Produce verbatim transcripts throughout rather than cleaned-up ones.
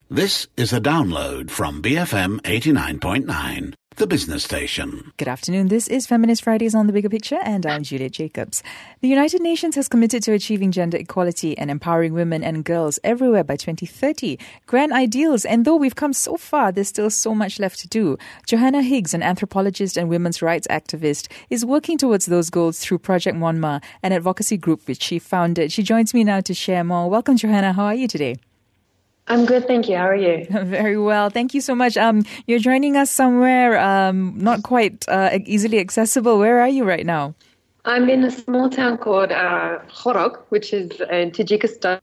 This is a download from B F M eighty-nine point nine, the business station. Good afternoon. This is Feminist Fridays on The Bigger Picture, and I'm Juliet Jacobs. The United Nations has committed to achieving gender equality and empowering women and girls everywhere by twenty thirty. Grand ideals, and though we've come so far, there's still so much left to do. Johanna Higgs, an anthropologist and women's rights activist, is working towards those goals through Project Monma, an advocacy group which she founded. She joins me now to share more. Welcome, Johanna. How are you today? I'm good, thank you. How are you? Very well. Thank you so much. Um, you're joining us somewhere um, not quite uh, easily accessible. Where are you right now? I'm in a small town called uh, Khorog, which is in Tajikistan.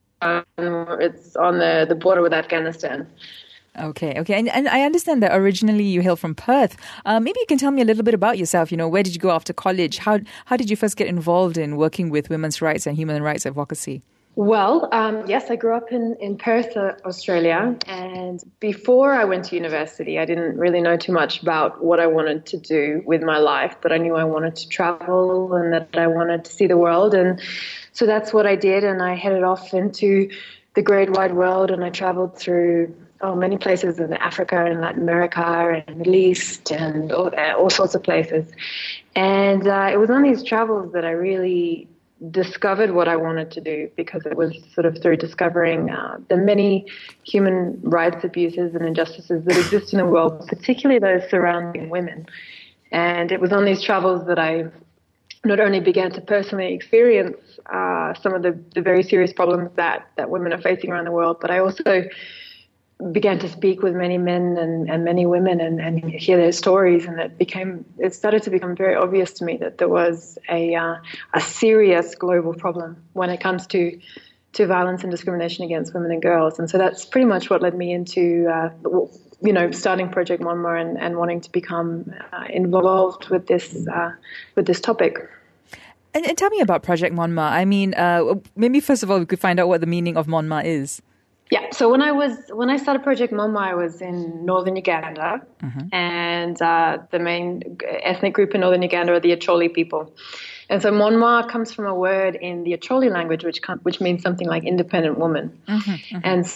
It's on the, the border with Afghanistan. Okay, okay. And, and I understand that originally you hail from Perth. Uh, maybe you can tell me a little bit about yourself. You know, where did you go after college? How, how did you first get involved in working with women's rights and human rights advocacy? Well, um, yes, I grew up in, in Perth, uh, Australia, and before I went to university, I didn't really know too much about what I wanted to do with my life, but I knew I wanted to travel and that I wanted to see the world, and so that's what I did, and I headed off into the great wide world, and I traveled through oh, many places in Africa and Latin America and Middle East and all, all sorts of places, and uh, it was on these travels that I really discovered what I wanted to do, because it was sort of through discovering uh, the many human rights abuses and injustices that exist in the world, particularly those surrounding women. And it was on these travels that I not only began to personally experience uh, some of the, the very serious problems that, that women are facing around the world, but I also began to speak with many men and, and many women and, and hear their stories, and it became it started to become very obvious to me that there was a uh, a serious global problem when it comes to to violence and discrimination against women and girls. And so that's pretty much what led me into uh, you know starting Project Monma and, and wanting to become uh, involved with this uh, with this topic. And, and tell me about Project Monma. I mean, uh, maybe first of all we could find out what the meaning of Monma is. Yeah, so when I was when I started Project Monma, I was in northern Uganda, mm-hmm. and uh, the main ethnic group in northern Uganda are the Acholi people. And so Monma comes from a word in the Acholi language, which com- which means something like independent woman. Mm-hmm, mm-hmm. And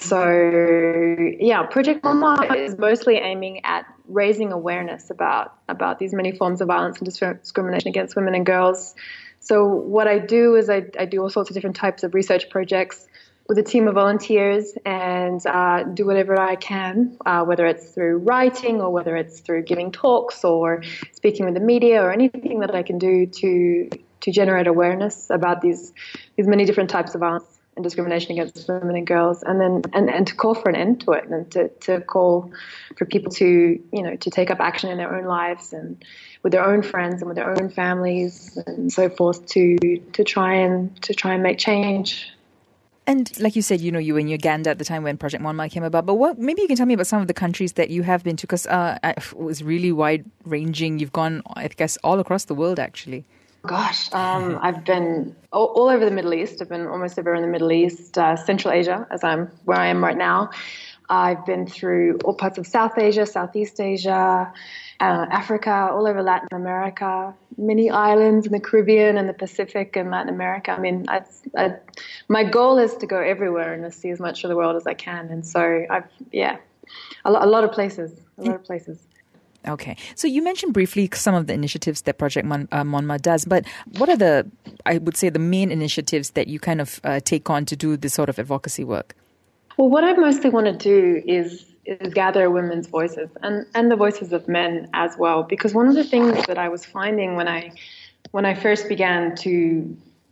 so, yeah, Project Monma is mostly aiming at raising awareness about about these many forms of violence and discrimination against women and girls. So what I do is I, I do all sorts of different types of research projects with a team of volunteers, and uh, do whatever I can, uh, whether it's through writing or whether it's through giving talks or speaking with the media or anything that I can do to to generate awareness about these these many different types of violence and discrimination against women and girls, and then and, and to call for an end to it, and to, to call for people to you know to take up action in their own lives and with their own friends and with their own families and so forth to to try and to try and make change. And like you said, you know, you were in Uganda at the time when Project Monma came about. But what, maybe you can tell me about some of the countries that you have been to, because uh, it was really wide-ranging. You've gone, I guess, all across the world, actually. Gosh, um, I've been all, all over the Middle East. I've been almost everywhere in the Middle East, uh, Central Asia, as I'm where I am right now. I've been through all parts of South Asia, Southeast Asia, uh, Africa, all over Latin America, many islands in the Caribbean and the Pacific and Latin America. I mean, I, I, my goal is to go everywhere and to see as much of the world as I can. And so, I've yeah, a, lo- a lot of places, a lot of places. Okay. So you mentioned briefly some of the initiatives that Project Mon- uh, Monma does, but what are the, I would say, the main initiatives that you kind of uh, take on to do this sort of advocacy work? Well, what I mostly want to do is is gather women's voices and, and the voices of men as well, because one of the things that I was finding when I when I first began to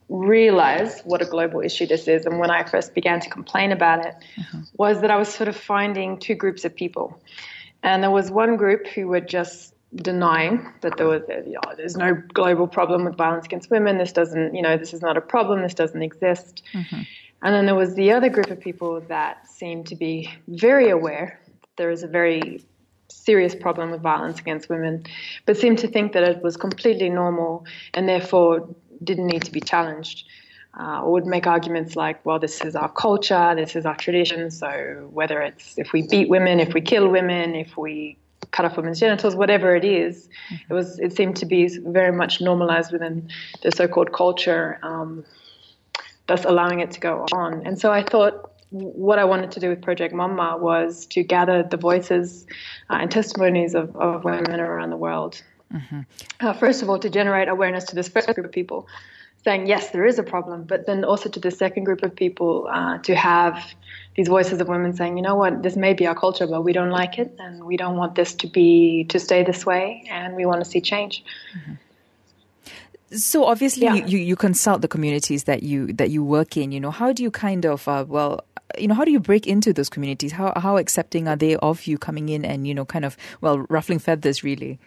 realize what a global issue this is, and when I first began to complain about it, uh-huh. was that I was sort of finding two groups of people. And there was one group who were just denying that there was, you know, there's no global problem with violence against women. This doesn't, you know, this is not a problem. This doesn't exist. Mm-hmm. And then there was the other group of people that seemed to be very aware that there is a very serious problem with violence against women, but seemed to think that it was completely normal and therefore didn't need to be challenged. Uh, or would make arguments like, well, this is our culture, this is our tradition, so whether it's if we beat women, if we kill women, if we cut off women's genitals, whatever it is, mm-hmm. it was it seemed to be very much normalized within the so-called culture, um, thus allowing it to go on. And so I thought, what I wanted to do with Project Mama was to gather the voices uh, and testimonies of, of women around the world. Mm-hmm. Uh, first of all, to generate awareness to this first group of people, saying, yes, there is a problem, but then also to the second group of people uh, to have these voices of women saying, you know what, this may be our culture, but we don't like it, and we don't want this to be to stay this way, and we want to see change. Mm-hmm. So obviously yeah. you, you consult the communities that you that you work in. You know, how do you kind of, uh, well, you know, how do you break into those communities? How how accepting are they of you coming in and, you know, kind of, well, ruffling feathers, really?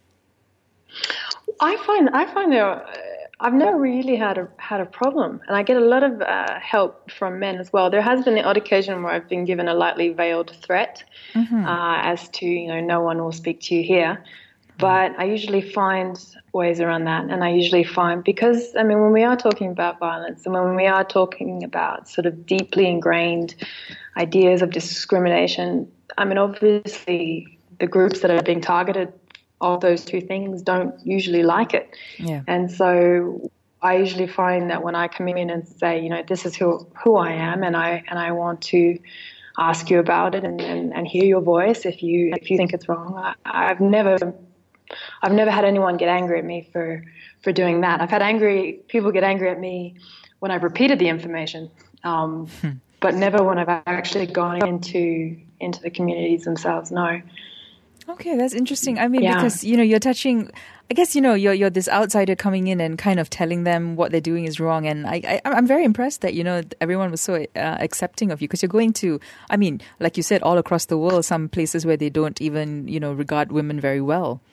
I find I find there. Uh, I've never really had a had a problem, and I get a lot of uh, help from men as well. There has been the odd occasion where I've been given a lightly veiled threat mm-hmm. uh, as to, you know, no one will speak to you here. But I usually find ways around that, and I usually find, because, I mean, when we are talking about violence and when we are talking about sort of deeply ingrained ideas of discrimination, I mean, obviously the groups that are being targeted of those two things don't usually like it. Yeah. And so I usually find that when I come in and say, you know, this is who who I am, and I and I want to ask you about it and, and, and hear your voice if you if you think it's wrong. I, I've never I've never had anyone get angry at me for, for doing that. I've had angry people get angry at me when I've repeated the information, um, hmm. but never when I've actually gone into into the communities themselves. No. Okay, that's interesting. I mean, yeah. because, you know, you're touching, I guess, you know, you're you're this outsider coming in and kind of telling them what they're doing is wrong. And I, I, I'm very impressed that, you know, everyone was so uh, accepting of you, because you're going to, I mean, like you said, all across the world, some places where they don't even, you know, regard women very well.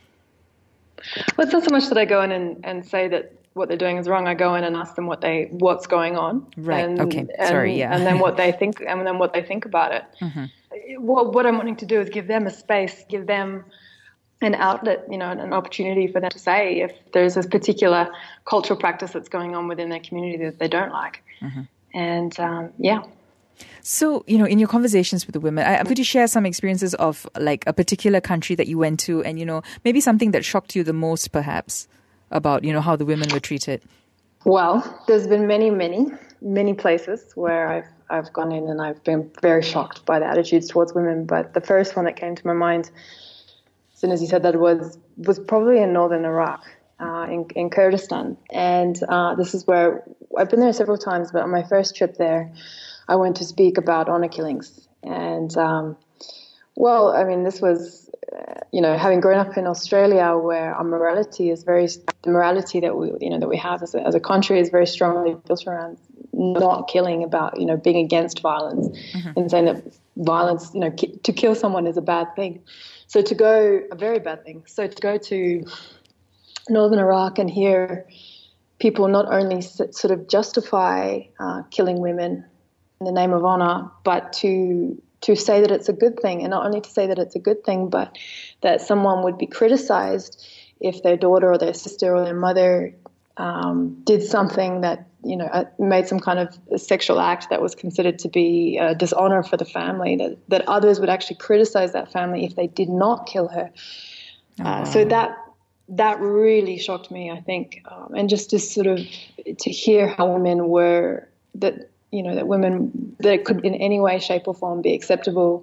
Well, it's not so much that I go in and, and say that what they're doing is wrong. I go in and ask them what they what's going on. Right. And, okay. And, Sorry. Yeah. And then what they think, and then what they think about it. Mm-hmm. What, what I'm wanting to do is give them a space, give them an outlet, you know, an opportunity for them to say if there's this particular cultural practice that's going on within their community that they don't like. Mm-hmm. And um, yeah. So, you know, in your conversations with the women, I, could you share some experiences of like a particular country that you went to and, you know, maybe something that shocked you the most perhaps about, you know, how the women were treated? Well, there's been many, many, many places where I've I've gone in and I've been very shocked by the attitudes towards women. But the first one that came to my mind as soon as you said that was was probably in northern Iraq, uh, in, in Kurdistan. And uh, this is where I've been there several times, but on my first trip there, I went to speak about honor killings. And, um, well, I mean, this was, uh, you know, having grown up in Australia where our morality is very, the morality that we, you know, that we have as a, as a country is very strongly built around not killing, about, you know, being against violence mm-hmm. and saying that violence, you know, ki- to kill someone is a bad thing. So to go, a very bad thing. So to go to northern Iraq and hear people not only sort of justify uh, killing women in the name of honor, but to to say that it's a good thing, and not only to say that it's a good thing, but that someone would be criticized if their daughter or their sister or their mother um, did something that, you know, made some kind of sexual act that was considered to be a dishonor for the family, that, that others would actually criticize that family if they did not kill her. Oh, wow. uh, so that that really shocked me, I think, um, and just to sort of to hear how women were that. You know, that women, that it could in any way, shape or form be acceptable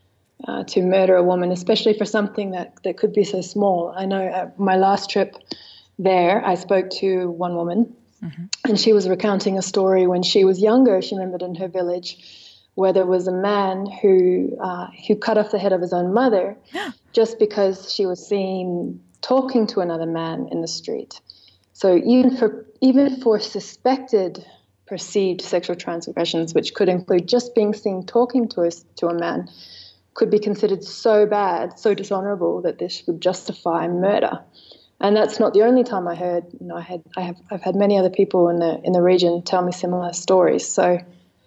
uh, to murder a woman, especially for something that, that could be so small. I know at my last trip there, I spoke to one woman mm-hmm. and she was recounting a story when she was younger. She remembered in her village where there was a man who, uh, who cut off the head of his own mother just because she was seen talking to another man in the street. So even for, even for suspected perceived sexual transgressions, which could include just being seen talking to us to a man, could be considered so bad, so dishonorable that this would justify murder. And that's not the only time I heard. You know, I had, I have, I've had many other people in the in the region tell me similar stories. So,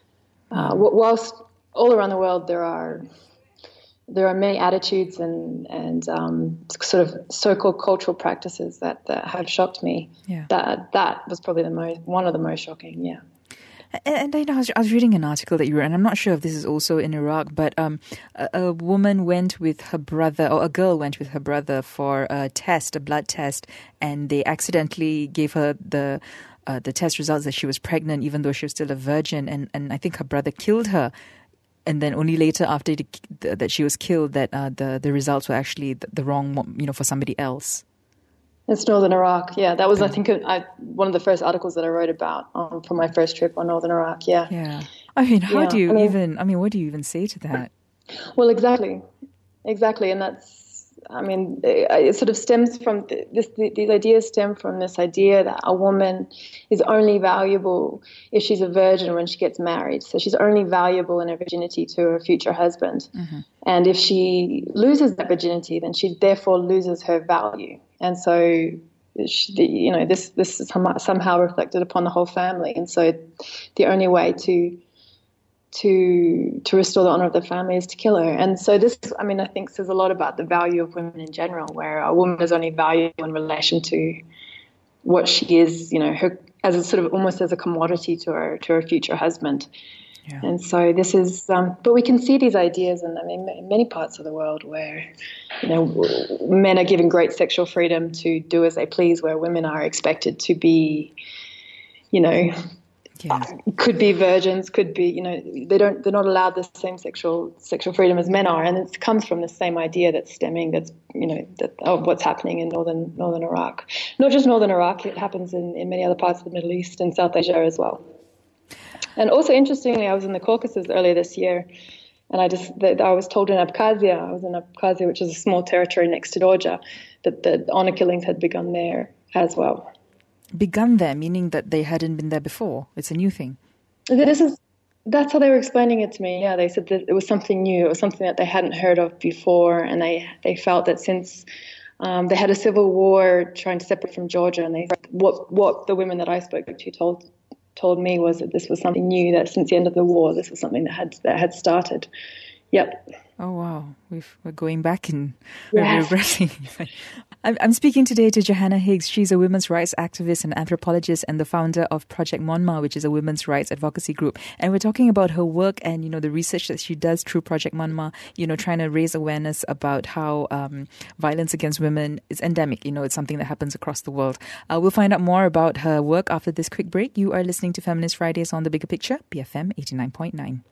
uh, whilst all around the world there are there are many attitudes and and um, sort of so-called cultural practices that, that have shocked me. Yeah. That that was probably the most one of the most shocking. Yeah. And I know I was, I was reading an article that you wrote, and I'm not sure if this is also in Iraq, but um, a, a woman went with her brother, or a girl went with her brother for a test, a blood test, and they accidentally gave her the uh, the test results that she was pregnant, even though she was still a virgin, and, and I think her brother killed her. And then only later, after the, the, that she was killed, that uh, the the results were actually the, the wrong, one, you know, for somebody else. It's Northern Iraq. Yeah, that was I think I, one of the first articles that I wrote about um, for my first trip on Northern Iraq. Yeah. Yeah. I mean, how yeah. do you I mean, even? I mean, what do you even say to that? Well, exactly, exactly, and that's. I mean, it, it sort of stems from this. These ideas stem from this idea that a woman is only valuable if she's a virgin when she gets married. So she's only valuable in her virginity to her future husband. Mm-hmm. And if she loses that virginity, then she therefore loses her value. And so, she, you know, this this is somehow reflected upon the whole family. And so, the only way to to to restore the honor of the family is to kill her. And so this, I mean, I think says a lot about the value of women in general, where a woman is only valuable in relation to what she is, you know, her as a sort of almost as a commodity to her to her future husband. Yeah. And so this is, um, but we can see these ideas in, I mean, in many parts of the world where, you know, men are given great sexual freedom to do as they please, where women are expected to be, you know, yeah. could be virgins, could be, you know, they don't, they're not allowed the same sexual sexual freedom as men are, and it comes from the same idea that's stemming, that's, you know, that of what's happening in northern northern Iraq. Not just northern Iraq, it happens in, in many other parts of the Middle East and South Asia as well. And also, interestingly, I was in the Caucasus earlier this year, and I just that I was told in Abkhazia, I was in Abkhazia, which is a small territory next to Georgia, that the honor killings had begun there as well. Begun there, meaning that they hadn't been there before. It's a new thing. This is that's how they were explaining it to me. Yeah, they said that it was something new. It was something that they hadn't heard of before, and they they felt that since um, they had a civil war trying to separate from Georgia, and they what what the women that I spoke to told told me was that this was something new. That since the end of the war, this was something that had that had started. Yep. Oh wow, We've, we're going back and yes. we're regressing. I'm, I'm speaking today to Johanna Higgs. She's a women's rights activist and anthropologist and the founder of Project Monma, which is a women's rights advocacy group. And we're talking about her work and, you know, the research that she does through Project Monma, you know, trying to raise awareness about how um, violence against women is endemic. You know, it's something that happens across the world. Uh, we'll find out more about her work after this quick break. You are listening to Feminist Fridays on The Bigger Picture, B F M eighty-nine point nine.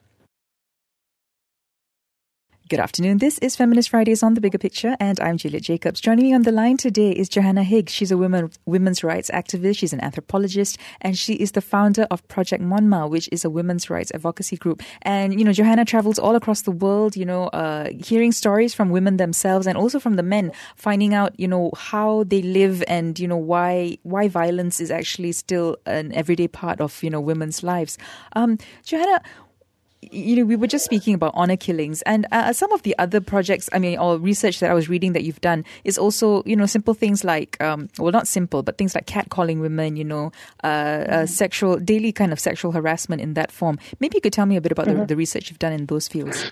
Good afternoon. This is Feminist Fridays on The Bigger Picture, and I'm Juliet Jacobs. Joining me on the line today is Johanna Higgs. She's a women, women's rights activist. She's an anthropologist, and she is the founder of Project Monma, which is a women's rights advocacy group. And, you know, Johanna travels all across the world, you know, uh, hearing stories from women themselves and also from the men, finding out, you know, how they live and, you know, why why violence is actually still an everyday part of, you know, women's lives. Um, Johanna, you know, we were just speaking about honor killings, and uh, some of the other projects, I mean, or research that I was reading that you've done is also, you know, simple things like, um, well, not simple, but things like catcalling women, you know, uh, mm-hmm. uh, sexual, daily kind of sexual harassment in that form. Maybe you could tell me a bit about mm-hmm. the, the research you've done in those fields.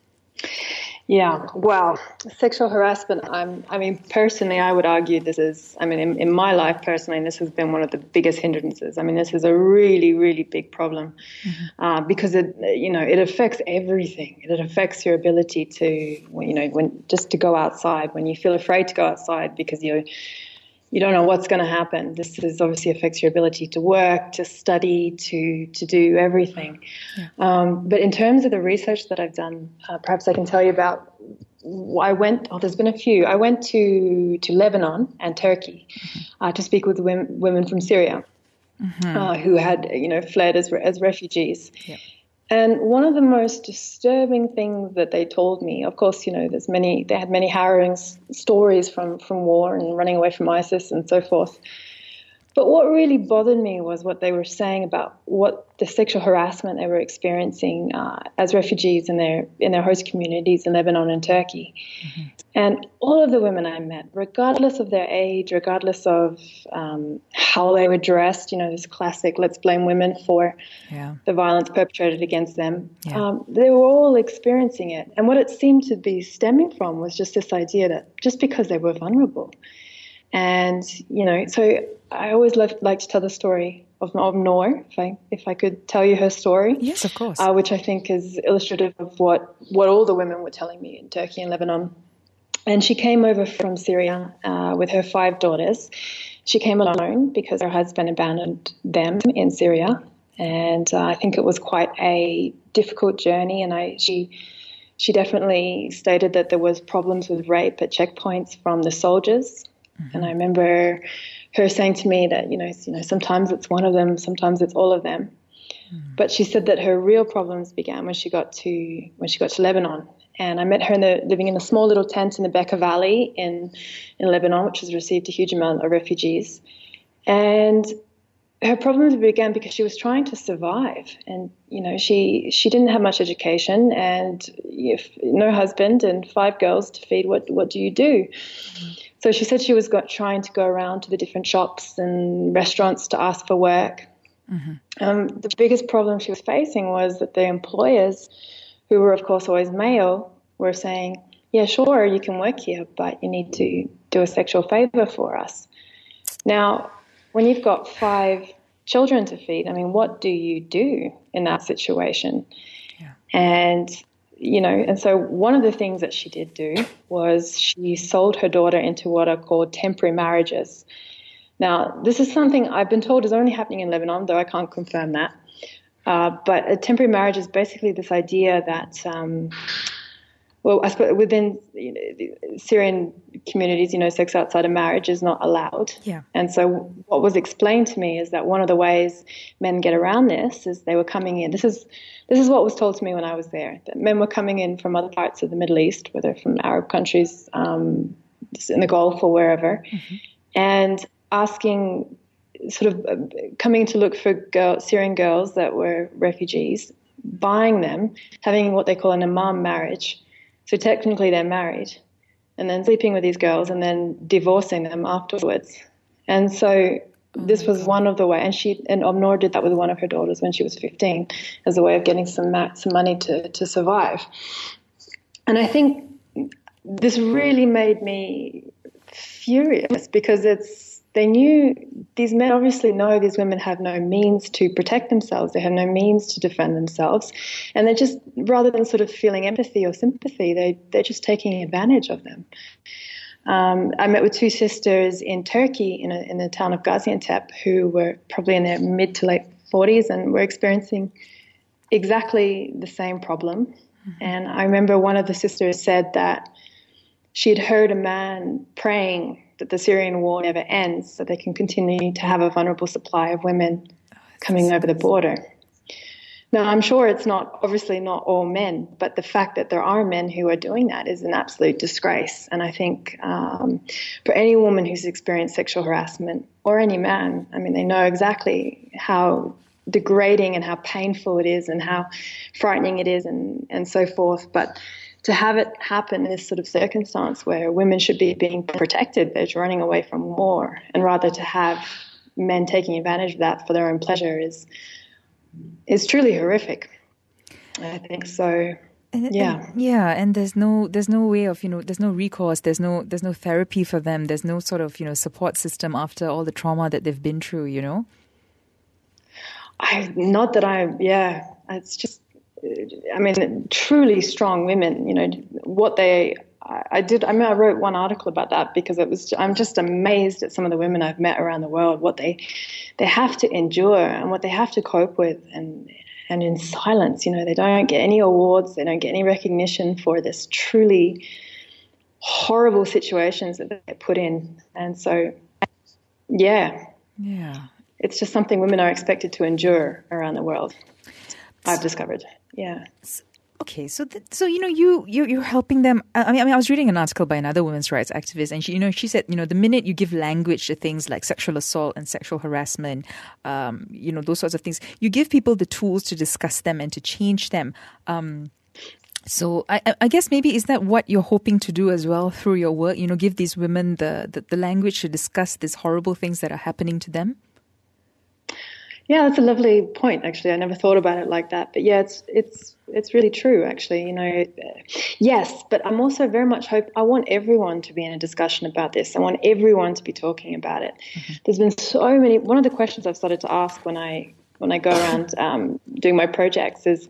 Yeah, well, sexual harassment, I'm, I mean, personally, I would argue this is, I mean, in, in my life personally, this has been one of the biggest hindrances. I mean, this is a really, really big problem mm-hmm. uh, because, it, you know, it affects everything. It affects your ability to, you know, when just to go outside, when you feel afraid to go outside because you're, you don't know what's going to happen. This is obviously affects your ability to work, to study, to to do everything. Yeah. Um, but in terms of the research that I've done, uh, perhaps I can tell you about. I went. Oh, there's been a few. I went to to Lebanon and Turkey mm-hmm. uh, to speak with women, women from Syria mm-hmm. uh, who had, you know, fled as as refugees. Yeah. And one of the most disturbing things that they told me, of course, you know, there's many, they had many harrowing s- stories from, from war and running away from ISIS and so forth. But what really bothered me was what they were saying about what the sexual harassment they were experiencing uh, as refugees in their in their host communities in Lebanon and Turkey. Mm-hmm. And all of the women I met, regardless of their age, regardless of um, how they were dressed, you know, this classic, let's blame women for yeah. the violence perpetrated against them, yeah. um, they were all experiencing it. And what it seemed to be stemming from was just this idea that just because they were vulnerable. And, you know, so I always love, like to tell the story of, of Noor, if I if I could tell you her story. Yes, of course. Uh, which I think is illustrative of what, what all the women were telling me in Turkey and Lebanon. And she came over from Syria uh, with her five daughters. she came alone because her husband abandoned them in Syria. And uh, I think it was quite a difficult journey. And I she she definitely stated that there was problems with rape at checkpoints from the soldiers. Mm-hmm. And I remember her saying to me that, you know, you know, sometimes it's one of them, sometimes it's all of them. Mm-hmm. But she said that her real problems began when she got to when she got to Lebanon. And I met her in the, living in a small little tent in the Bekaa Valley in in Lebanon, which has received a huge amount of refugees. And her problems began because she was trying to survive, and you know she she didn't have much education, and if no husband and five girls to feed. What what do you do? Mm-hmm. So she said she was got, trying to go around to the different shops and restaurants to ask for work. Mm-hmm. Um, the biggest problem she was facing was that the employers, who were of course always male, were saying, "Yeah, sure, you can work here, but you need to do a sexual favor for us." Now, when you've got five children to feed, I mean, what do you do in that situation? Yeah. And, you know, and so one of the things that she did do was she sold her daughter into what are called temporary marriages. Now, this is something I've been told is only happening in Lebanon, though I can't confirm that. Uh, but a temporary marriage is basically this idea that um, well, I suppose within you know, the Syrian communities, you know, sex outside of marriage is not allowed. Yeah. And so what was explained to me is that one of the ways men get around this is they were coming in. This is this is what was told to me when I was there, that men were coming in from other parts of the Middle East, whether from Arab countries, um, in the Gulf or wherever, mm-hmm. and asking, sort of uh, coming to look for girl, Syrian girls that were refugees, buying them, having what they call an imam marriage. So technically they're married, and then sleeping with these girls and then divorcing them afterwards. And so oh this was God. one of the ways, and she and Omnor did that with one of her daughters when she was fifteen as a way of getting some ma- some money to, to survive. And I think this really made me furious because it's they knew, these men obviously know these women have no means to protect themselves. They have no means to defend themselves. And they're just, rather than sort of feeling empathy or sympathy, they, they're just taking advantage of them. Um, I met with two sisters in Turkey in, a, in the town of Gaziantep who were probably in their mid to late forties and were experiencing exactly the same problem. Mm-hmm. And I remember one of the sisters said that she had heard a man praying that the Syrian war never ends, so they can continue to have a vulnerable supply of women oh, coming over the border. Now, I'm sure it's not, obviously not all men, but the fact that there are men who are doing that is an absolute disgrace. And I think um, for any woman who's experienced sexual harassment, or any man, I mean, they know exactly how degrading and how painful it is and how frightening it is and, and so forth. But to have it happen in this sort of circumstance where women should be being protected, they're running away from war, and rather to have men taking advantage of that for their own pleasure is is truly horrific. I think so. And, yeah, and, yeah, and there's no there's no way of you know there's no recourse, there's no there's no therapy for them, there's no sort of you know support system after all the trauma that they've been through. You know, I not that I yeah, it's just. I mean, truly strong women, you know, what they, I, I did, I mean, I wrote one article about that because it was, I'm just amazed at some of the women I've met around the world, what they, they have to endure and what they have to cope with and, and in silence, you know, they don't get any awards, they don't get any recognition for this truly horrible situations that they get put in. And so, yeah. Yeah. It's just something women are expected to endure around the world, I've discovered. Yeah. Okay, so th- so you know you you you're helping them. I mean, I mean, I was reading an article by another women's rights activist, and she, you know, she said, you know, the minute you give language to things like sexual assault and sexual harassment, um, you know, those sorts of things, you give people the tools to discuss them and to change them. Um, so I, I guess maybe is that what you're hoping to do as well through your work? You know, give these women the the, the language to discuss these horrible things that are happening to them. Yeah, that's a lovely point, actually. I never thought about it like that. But yeah, it's it's it's really true, actually. You know, yes, but I'm also very much hope I want everyone to be in a discussion about this. I want everyone to be talking about it. Mm-hmm. There's been so many. One of the questions I've started to ask when I when I go around um, doing my projects is,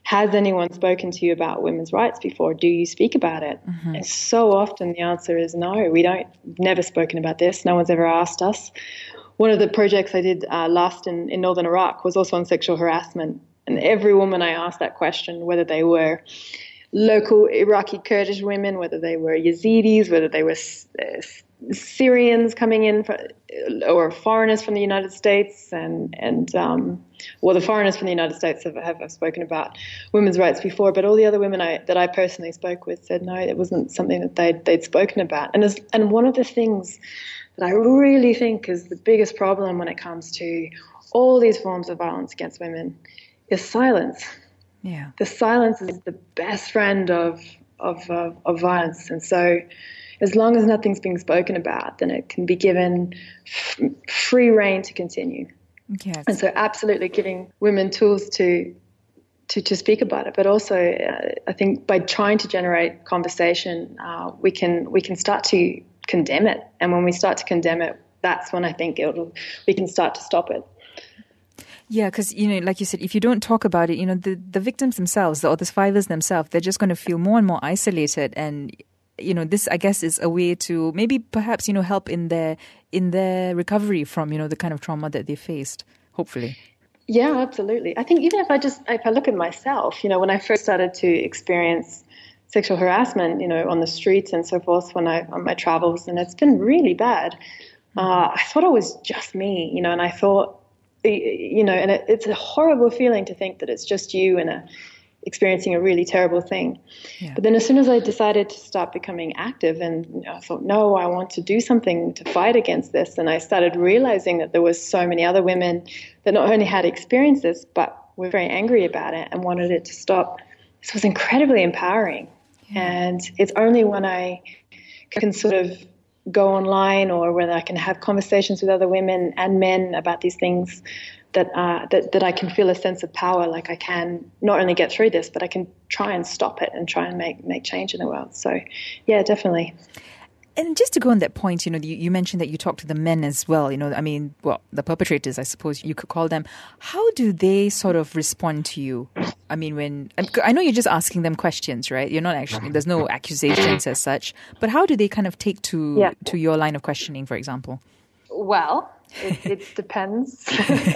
has anyone spoken to you about women's rights before? Do you speak about it? Mm-hmm. And so often the answer is no, we don't, never spoken about this. No one's ever asked us. One of the projects I did uh, last in, in northern Iraq was also on sexual harassment. And every woman I asked that question, whether they were local Iraqi Kurdish women, whether they were Yazidis, whether they were uh, Syrians coming in for, or foreigners from the United States, and and um, well, the foreigners from the United States have, have, have spoken about women's rights before, but all the other women I, that I personally spoke with said no, it wasn't something that they'd, they'd spoken about. And as, and one of the things that I really think is the biggest problem when it comes to all these forms of violence against women is silence. Yeah, the silence is the best friend of of uh, of violence, and so as long as nothing's being spoken about, then it can be given f- free rein to continue. Yes. And so absolutely giving women tools to to, to speak about it, but also uh, I think by trying to generate conversation, uh, we can we can start to condemn it. And when we start to condemn it, that's when I think it'll we can start to stop it. Yeah, because, you know, like you said, if you don't talk about it, you know, the, the victims themselves or the survivors themselves, they're just going to feel more and more isolated. And, you know, this, I guess, is a way to maybe perhaps, you know, help in their in their recovery from, you know, the kind of trauma that they faced, hopefully. Yeah, absolutely. I think even if I just, if I look at myself, you know, when I first started to experience sexual harassment, you know, on the streets and so forth, when I, on my travels, and it's been really bad. Uh, I thought it was just me, you know, and I thought, you know, and it, it's a horrible feeling to think that it's just you and a, experiencing a really terrible thing. Yeah. But then as soon as I decided to start becoming active, and you know, I thought, no, I want to do something to fight against this. And I started realizing that there was so many other women that not only had experienced this, but were very angry about it and wanted it to stop. This was incredibly empowering. Yeah. And it's only when I can sort of go online or when I can have conversations with other women and men about these things that, uh, that that I can feel a sense of power, like I can not only get through this, but I can try and stop it and try and make, make change in the world. So, yeah, definitely. And just to go on that point, you know, you, you mentioned that you talk to the men as well, you know, I mean, well, the perpetrators, I suppose you could call them. How do they sort of respond to you? I mean, when, I know you're just asking them questions, right? You're not actually, there's no accusations as such, but how do they kind of take to, yeah. to your line of questioning, for example? Well, it, it depends.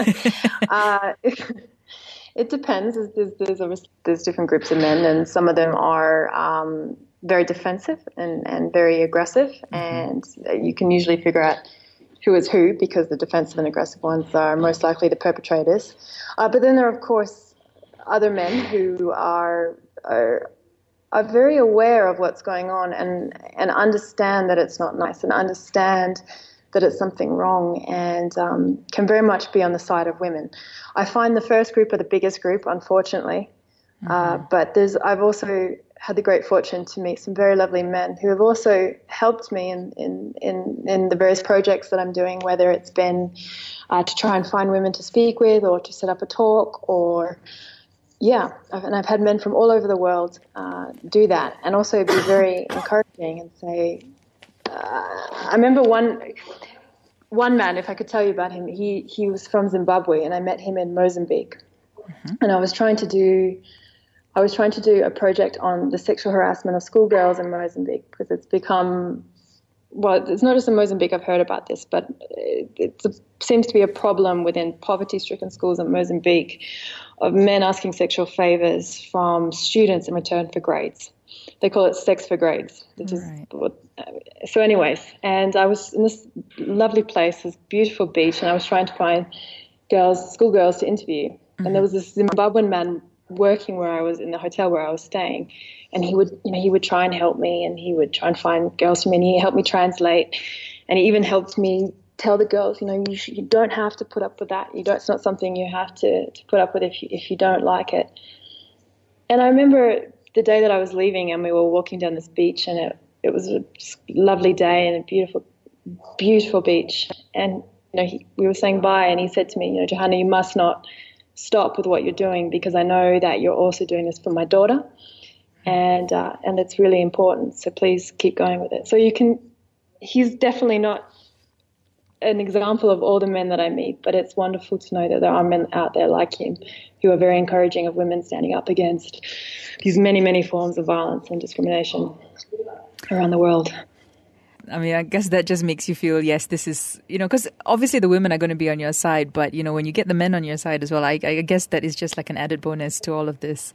uh, it, it depends. There's, there's, there's, there's different groups of men, and some of them are um, very defensive and, and very aggressive, mm-hmm. and you can usually figure out who is who because the defensive and aggressive ones are most likely the perpetrators. Uh, but then there are, of course, other men who are, are are very aware of what's going on and, and understand that it's not nice and understand that it's something wrong, and um, can very much be on the side of women. I find the first group are the biggest group, unfortunately, mm-hmm. uh, but there's I've also had the great fortune to meet some very lovely men who have also helped me in, in, in, in the various projects that I'm doing, whether it's been uh, to try and find women to speak with or to set up a talk or, yeah, and I've had men from all over the world uh, do that and also be very encouraging and say, uh, I remember one one man, if I could tell you about him, he, he was from Zimbabwe and I met him in Mozambique, mm-hmm. and I was trying to do I was trying to do a project on the sexual harassment of schoolgirls in Mozambique because it's become, well, it's not just in Mozambique I've heard about this, but it, it seems to be a problem within poverty-stricken schools in Mozambique of men asking sexual favors from students in return for grades. They call it sex for grades. Which right. is, so anyways, and I was in this lovely place, this beautiful beach, and I was trying to find girls, schoolgirls to interview. Mm-hmm. And there was this Zimbabwean man working where I was in the hotel where I was staying, and he would, you know, he would try and help me, and he would try and find girls for me, and he helped me translate, and he even helped me tell the girls, you know, you, sh- you don't have to put up with that. You don't. It's not something you have to, to put up with if you, if you don't like it. And I remember the day that I was leaving, and we were walking down this beach, and it it was a lovely day and a beautiful, beautiful beach, and you know, he, we were saying bye, and he said to me, you know, Johanna, you must not stop with what you're doing because I know that you're also doing this for my daughter, and uh, and it's really important. So please keep going with it. So you can. He's definitely not an example of all the men that I meet, but it's wonderful to know that there are men out there like him who are very encouraging of women standing up against these many, many forms of violence and discrimination around the world. I mean, I guess that just makes you feel, yes, this is, you know, because obviously the women are going to be on your side, but, you know, when you get the men on your side as well, I, I guess that is just like an added bonus to all of this.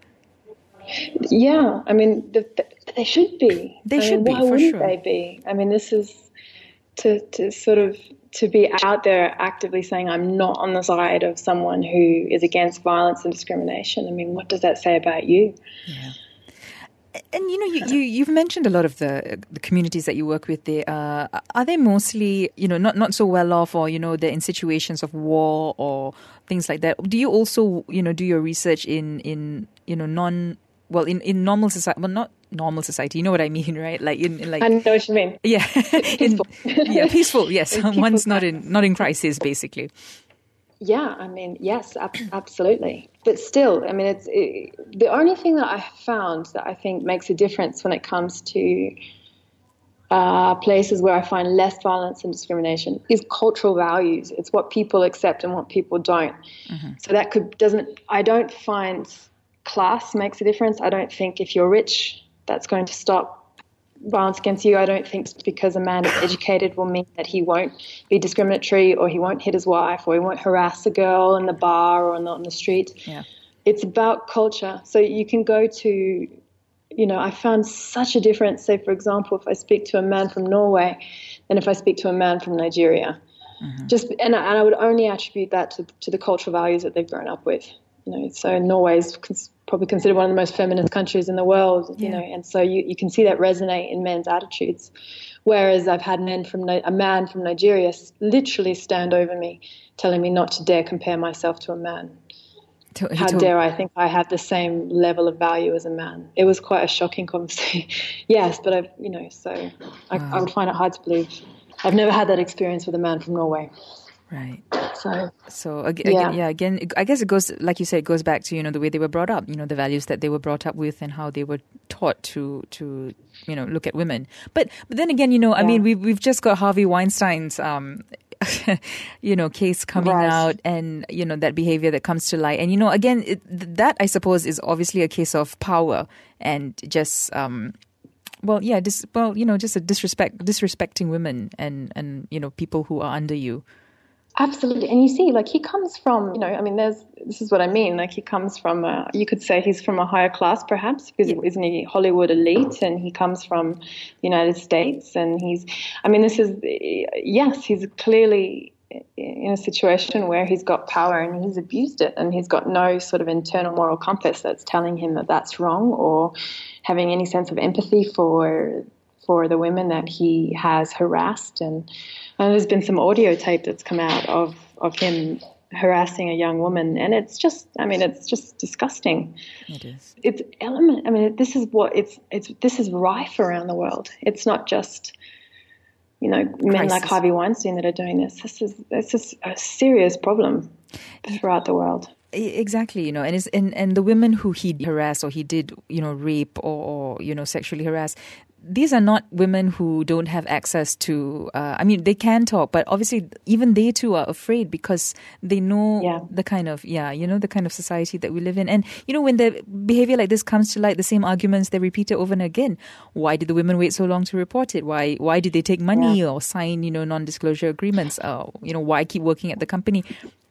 Yeah, I mean, the, the, they should be. They I should mean, be, why for wouldn't sure. they be? I mean, this is to to sort of to be out there actively saying I'm not on the side of someone who is against violence and discrimination. I mean, what does that say about you? Yeah. And, you know, you, you, you've mentioned a lot of the, the communities that you work with there. Uh, are they mostly, you know, not, not so well off, or, you know, they're in situations of war or things like that? Do you also, you know, do your research in, in you know, non, well, in, in normal society, well, not normal society, you know what I mean, right? Like, in, in like, I know what you mean. Yeah. Peaceful. In, yeah, peaceful, yes. Peaceful One's not in, not in crisis, basically. Yeah, I mean, yes, ab- absolutely. But still, I mean, it's it, the only thing that I found that I think makes a difference when it comes to uh, places where I find less violence and discrimination is cultural values. It's what people accept and what people don't. Mm-hmm. So that could doesn't. I don't find class makes a difference. I don't think if you're rich, that's going to stop violence against you. I don't think just because a man is educated will mean that he won't be discriminatory, or he won't hit his wife, or he won't harass a girl in the bar or not in the street. Yeah. It's about culture. So you can go to, you know, I found such a difference, say, for example, if I speak to a man from Norway and if I speak to a man from Nigeria. Mm-hmm. Just and I, and I would only attribute that to, to the cultural values that they've grown up with. You know, so Norway is cons- probably considered one of the most feminist countries in the world, you yeah. know, and so you, you can see that resonate in men's attitudes. Whereas I've had men from a man from Nigeria literally stand over me, telling me not to dare compare myself to a man. To, How to, dare I think I have the same level of value as a man? It was quite a shocking conversation. Yes, but I've, you know, so I, wow. I would find it hard to believe. I've never had that experience with a man from Norway. Right. So, so again, yeah. yeah, again, I guess it goes, like you said, it goes back to, you know, the way they were brought up, you know, the values that they were brought up with and how they were taught to, to, you know, look at women. But, but then again, you know, yeah. I mean, we've, we've just got Harvey Weinstein's, um, you know, case coming right. out, and, you know, that behavior that comes to light. And, you know, again, it, that I suppose is obviously a case of power and just, um, well, yeah, dis, well, you know, just a disrespect, disrespecting women and, and, you know, people who are under you. Absolutely. And you see, like, he comes from, you know, I mean, there's, this is what I mean, like, he comes from, a, you could say he's from a higher class, perhaps, because yeah. isn't he Hollywood elite, and he comes from the United States, and he's, I mean, this is, yes, he's clearly in a situation where he's got power and he's abused it, and he's got no sort of internal moral compass that's telling him that that's wrong, or having any sense of empathy for for the women that he has harassed. And, and there's been some audio tape that's come out of, of him harassing a young woman, and it's just, I mean, it's just disgusting. It is. It's element. I mean, this is what it's. It's this is rife around the world. It's not just, you know, men Crisis. like Harvey Weinstein that are doing this. This is this is a serious problem throughout the world. Exactly, you know, and it's, and and the women who he harassed or he did, you know, rape or, or you know, sexually harass. These are not women who don't have access to, uh, I mean, they can talk, but obviously even they too are afraid because they know yeah. the kind of, yeah, you know, the kind of society that we live in. And, you know, when the behavior like this comes to light, the same arguments, they repeat it over and again. Why did the women wait so long to report it? Why Why did they take money yeah. or sign, you know, non-disclosure agreements? Uh, you know, why keep working at the company?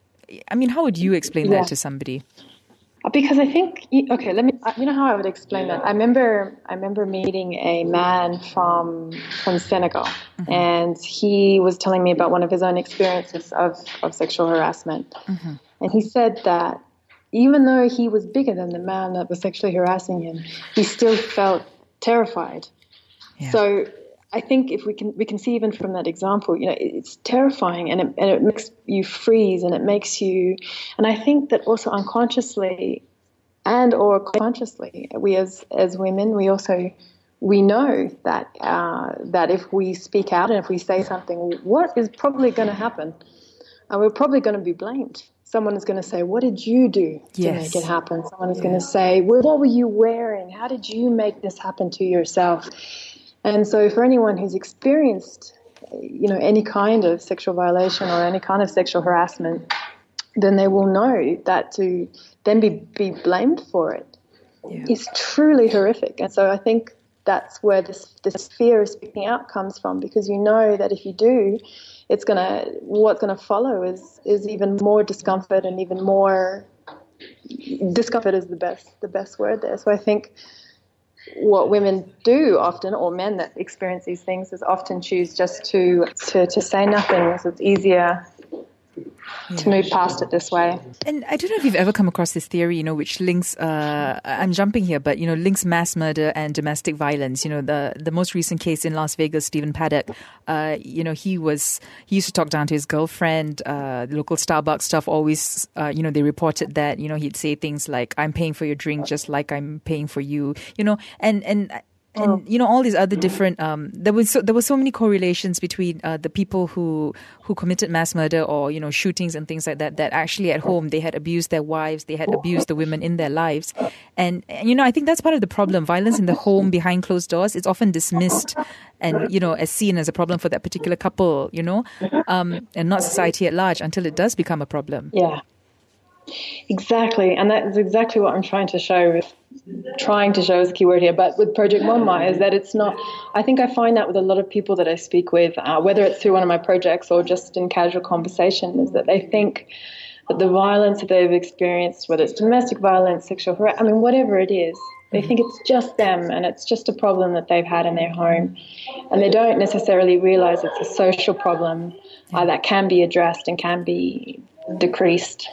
I mean, how would you explain yeah. that to somebody? Because I think, okay, let me, you know how I would explain that? I remember, I remember meeting a man from, from Senegal, mm-hmm. and he was telling me about one of his own experiences of, of sexual harassment. Mm-hmm. And he said that even though he was bigger than the man that was sexually harassing him, he still felt terrified. Yeah. So I think if we can, we can see even from that example, you know, it's terrifying, and it, and it makes you freeze, and it makes you, and I think that also unconsciously and or consciously, we as, as women, we also, we know that, uh, that if we speak out and if we say something, what is probably going to happen? And we're probably going to be blamed. Someone is going to say, what did you do to yes. make it happen? Someone is yeah. going to say, well, what were you wearing? How did you make this happen to yourself? And so for anyone who's experienced you know, any kind of sexual violation or any kind of sexual harassment, then they will know that to then be, be blamed for it yeah. is truly horrific. And so I think that's where this, this fear of speaking out comes from, because you know that if you do, it's gonna what's gonna follow is is even more discomfort and even more discomfort is the best the best word there. So I think what women do often, or men that experience these things, is often choose just to to, to say nothing, so it's easier yeah. to move past it this way. And I don't know if you've ever come across this theory, you know, which links, uh, I'm jumping here, but, you know, links mass murder and domestic violence. You know, the the most recent case in Las Vegas, Stephen Paddock, uh, you know, he was, he used to talk down to his girlfriend, uh, the local Starbucks stuff always, uh, you know, they reported that, you know, he'd say things like, I'm paying for your drink just like I'm paying for you, you know, and, and, And, you know, all these other different, um, there was so, there were so many correlations between uh, the people who, who committed mass murder or, you know, shootings and things like that, that actually at home they had abused their wives, they had abused the women in their lives. And, and, you know, I think that's part of the problem. Violence in the home behind closed doors, it's often dismissed and, you know, as seen as a problem for that particular couple, you know, um, and not society at large until it does become a problem. Yeah. Exactly, and that is exactly what I'm trying to show. Trying to show is the key word here, but with Project Monmouth is that it's not. I think I find that with a lot of people that I speak with, uh, whether it's through one of my projects or just in casual conversation, is that they think that the violence that they've experienced, whether it's domestic violence, sexual harassment, I mean, whatever it is, they think it's just them and it's just a problem that they've had in their home, and they don't necessarily realize it's a social problem uh, that can be addressed and can be decreased.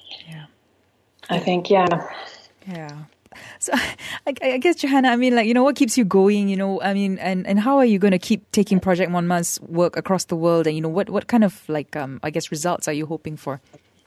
I think, yeah. Yeah. So I, I guess, Johanna, I mean, like, you know, what keeps you going, you know, I mean, and, and how are you going to keep taking Project Monmouth's work across the world? And, you know, what, what kind of, like, um, I guess, results are you hoping for?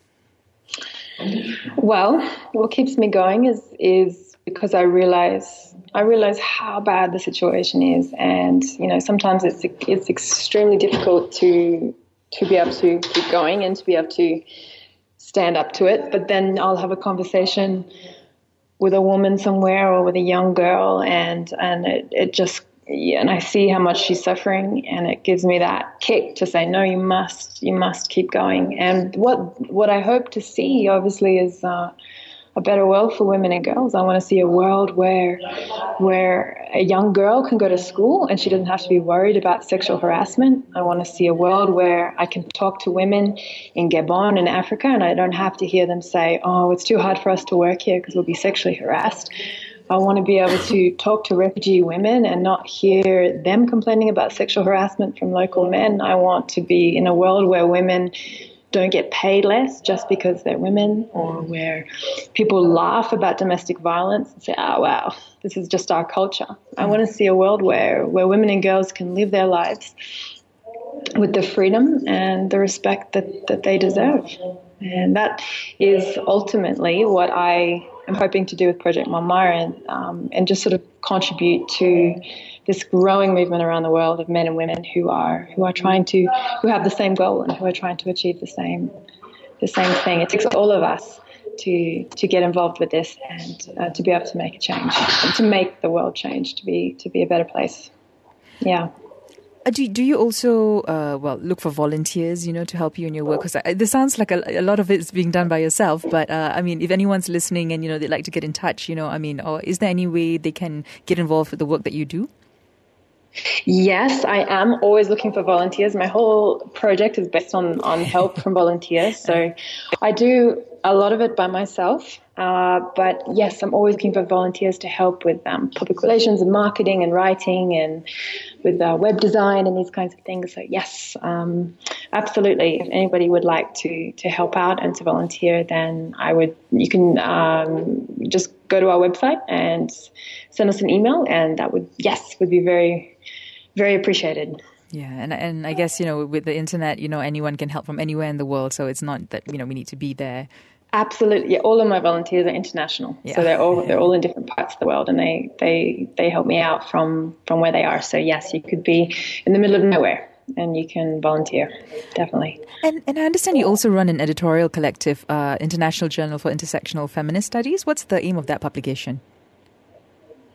Well, what keeps me going is is because I realize I realize how bad the situation is. And, you know, sometimes it's it's extremely difficult to to be able to keep going and to be able to stand up to it, but then I'll have a conversation with a woman somewhere or with a young girl, and and it, it just yeah, and I see how much she's suffering, and it gives me that kick to say, no, you must you must keep going. And what what I hope to see, obviously, is uh, a better world for women and girls. I want to see a world where where a young girl can go to school and she doesn't have to be worried about sexual harassment. I want to see a world where I can talk to women in Gabon in Africa and I don't have to hear them say, oh, it's too hard for us to work here because we'll be sexually harassed. I want to be able to talk to refugee women and not hear them complaining about sexual harassment from local men. I want to be in a world where women don't get paid less just because they're women, or where people laugh about domestic violence and say, oh, wow, this is just our culture. I want to see a world where, where women and girls can live their lives with the freedom and the respect that, that they deserve. And that is ultimately what I am hoping to do with Project Monmouth, and, um, and just sort of contribute to this growing movement around the world of men and women who are who are trying to who have the same goal and who are trying to achieve the same the same thing. It takes all of us to to get involved with this and uh, to be able to make a change, and to make the world change, to be to be a better place. Yeah. Uh, do do you also uh, well look for volunteers, you know, to help you in your work? Because this sounds like a, a lot of it is being done by yourself. But uh, I mean, if anyone's listening and you know they'd like to get in touch, you know, I mean, or is there any way they can get involved with the work that you do? Yes, I am always looking for volunteers. My whole project is based on, on help from volunteers. So I do a lot of it by myself. Uh, but yes, I'm always looking for volunteers to help with um, public relations and marketing and writing and with uh, web design and these kinds of things. So yes, um, absolutely. If anybody would like to to help out and to volunteer, then I would. You can um, just go to our website and send us an email, and that would yes would be very. Very appreciated. Yeah, and and I guess, you know, with the internet, you know, anyone can help from anywhere in the world. So it's not that, you know, we need to be there. Absolutely. Yeah, all of my volunteers are international. Yeah. So they're all they're all in different parts of the world, and they, they, they help me out from, from where they are. So yes, you could be in the middle of nowhere and you can volunteer. Definitely. And and I understand you also run an editorial collective, uh, International Journal for Intersectional Feminist Studies. What's the aim of that publication?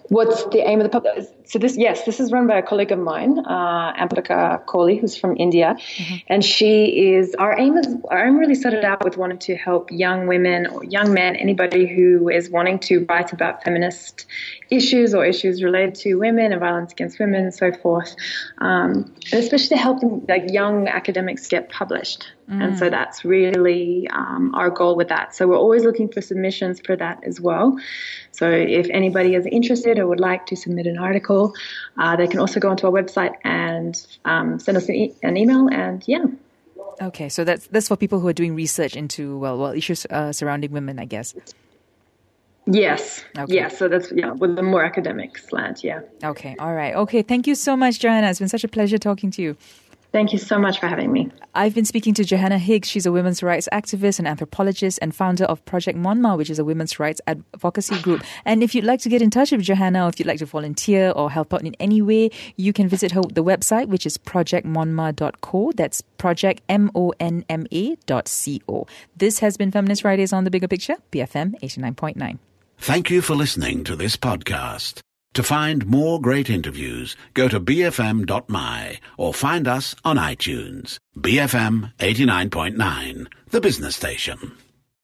What's the aim of the pub? So this, yes, this is run by a colleague of mine, uh, Ambrika Kohli, who's from India, mm-hmm. and she is. Our aim is. Our aim really started out with wanting to help young women or young men, anybody who is wanting to write about feminist issues or issues related to women and violence against women and so forth, um, and especially to help them, like young academics, get published. Mm. And so that's really um, our goal with that. So we're always looking for submissions for that as well. So if anybody is interested or would like to submit an article, uh, they can also go onto our website and um, send us an, e- an email. And yeah. Okay, so that's that's for people who are doing research into well, well issues uh, surrounding women, I guess. Yes. Okay. Yes. So that's yeah, with the more academic slant. Yeah. Okay. All right. Okay. Thank you so much, Johanna. It's been such a pleasure talking to you. Thank you so much for having me. I've been speaking to Johanna Higgs. She's a women's rights activist and anthropologist and founder of Project Monma, which is a women's rights advocacy group. And if you'd like to get in touch with Johanna, or if you'd like to volunteer or help out in any way, you can visit her the website, which is project monma dot co. That's project M O N M A dot C O. This has been Feminist Fridays on The Bigger Picture, B F M eighty-nine point nine. Thank you for listening to this podcast. To find more great interviews, go to b f m dot m y or find us on iTunes. B F M eighty-nine point nine, the business station.